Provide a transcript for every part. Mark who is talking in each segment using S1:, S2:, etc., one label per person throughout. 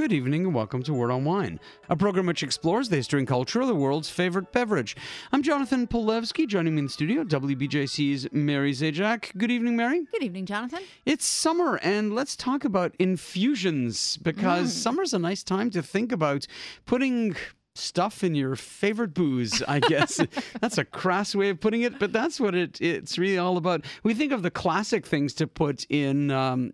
S1: Good evening and welcome to Word on Wine, a program which explores the history and culture of the world's favorite beverage. I'm Jonathan Polewski. Joining me in the studio, WBJC's Mary Zajac. Good evening, Mary.
S2: Good evening, Jonathan.
S1: It's summer, and let's talk about infusions, because summer's a nice time to think about putting stuff in your favorite booze, I guess. That's a crass way of putting it, but that's what it's really all about. We think of the classic things to put in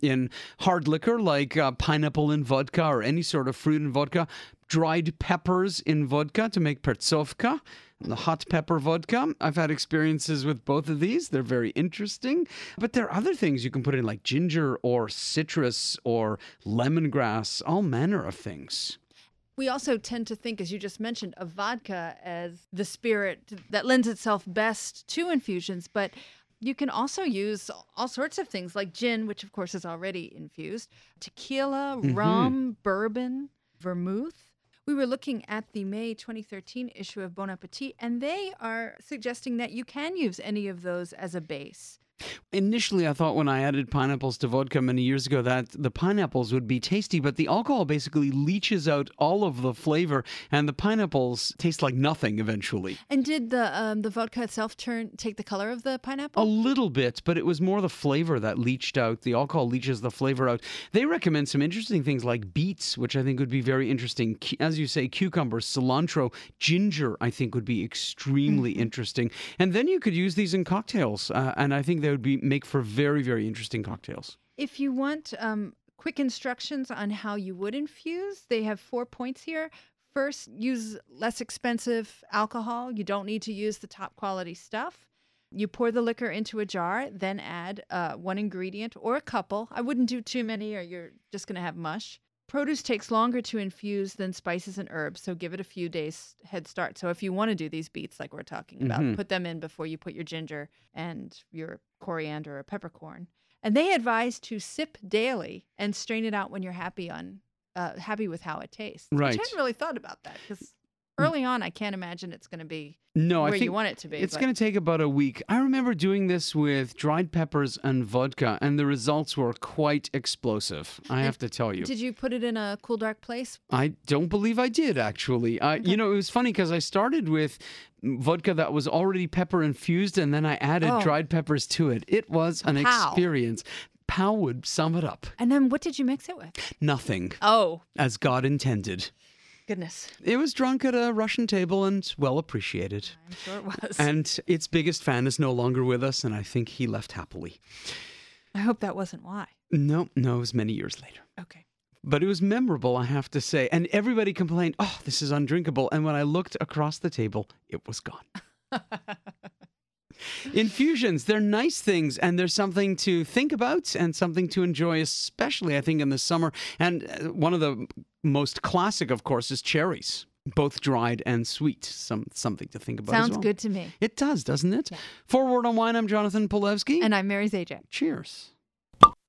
S1: hard liquor, like pineapple in vodka or any sort of fruit in vodka, dried peppers in vodka to make percovka, the hot pepper vodka. I've had experiences with both of these. They're very interesting. But there are other things you can put in, like ginger or citrus or lemongrass, all manner of things.
S2: We also tend to think, as you just mentioned, of vodka as the spirit that lends itself best to infusions, but you can also use all sorts of things like gin, which of course is already infused, tequila, rum, bourbon, vermouth. We were looking at the May 2013 issue of Bon Appetit, and they are suggesting that you can use any of those as a base.
S1: Initially, I thought when I added pineapples to vodka many years ago that the pineapples would be tasty, but the alcohol basically leaches out all of the flavor, and the pineapples taste like nothing eventually.
S2: And did the vodka itself take the color of the pineapple?
S1: A little bit, but it was more the flavor that leached out. The alcohol leaches the flavor out. They recommend some interesting things like beets, which I think would be very interesting. As you say, cucumbers, cilantro, ginger, I think would be extremely interesting. And then you could use these in cocktails, and I think they would make for very, very interesting cocktails.
S2: If you want quick instructions on how you would infuse, they have 4 points here. First, use less expensive alcohol. You don't need to use the top quality stuff. You pour the liquor into a jar, then add one ingredient or a couple. I wouldn't do too many or you're just going to have mush. Produce takes longer to infuse than spices and herbs, so give it a few days head start. So if you want to do these beets like we're talking about, put them in before you put your ginger and your coriander or peppercorn. And they advise to sip daily and strain it out when you're happy with how it tastes.
S1: Right.
S2: Which I hadn't really thought about that because early on I can't imagine it's going to be
S1: I
S2: where
S1: think
S2: you want it to be.
S1: It's going to take about a week. I remember doing this with dried peppers and vodka, and the results were quite explosive, I have to tell you.
S2: Did you put it in a cool, dark place?
S1: I don't believe I did, actually. You know, it was funny because I started with vodka that was already pepper infused, and then I added dried peppers to it. It was an experience. Pow would sum it up.
S2: And then what did you mix it with?
S1: Nothing.
S2: Oh.
S1: As God intended.
S2: Goodness.
S1: It was drunk at a Russian table and well appreciated.
S2: I'm sure it was.
S1: And its biggest fan is no longer with us, and I think he left happily.
S2: I hope that wasn't why.
S1: No, it was many years later.
S2: Okay.
S1: But it was memorable, I have to say. And everybody complained, oh, this is undrinkable. And when I looked across the table, it was gone. Infusions, they're nice things, and there's something to think about and something to enjoy, especially, I think, in the summer. And one of the most classic, of course, is cherries, both dried and sweet. Something to think about.
S2: Sounds good to me.
S1: It does, doesn't it? Yeah. For Word on Wine, I'm Jonathan Polewski.
S2: And I'm Mary Zajac.
S1: Cheers.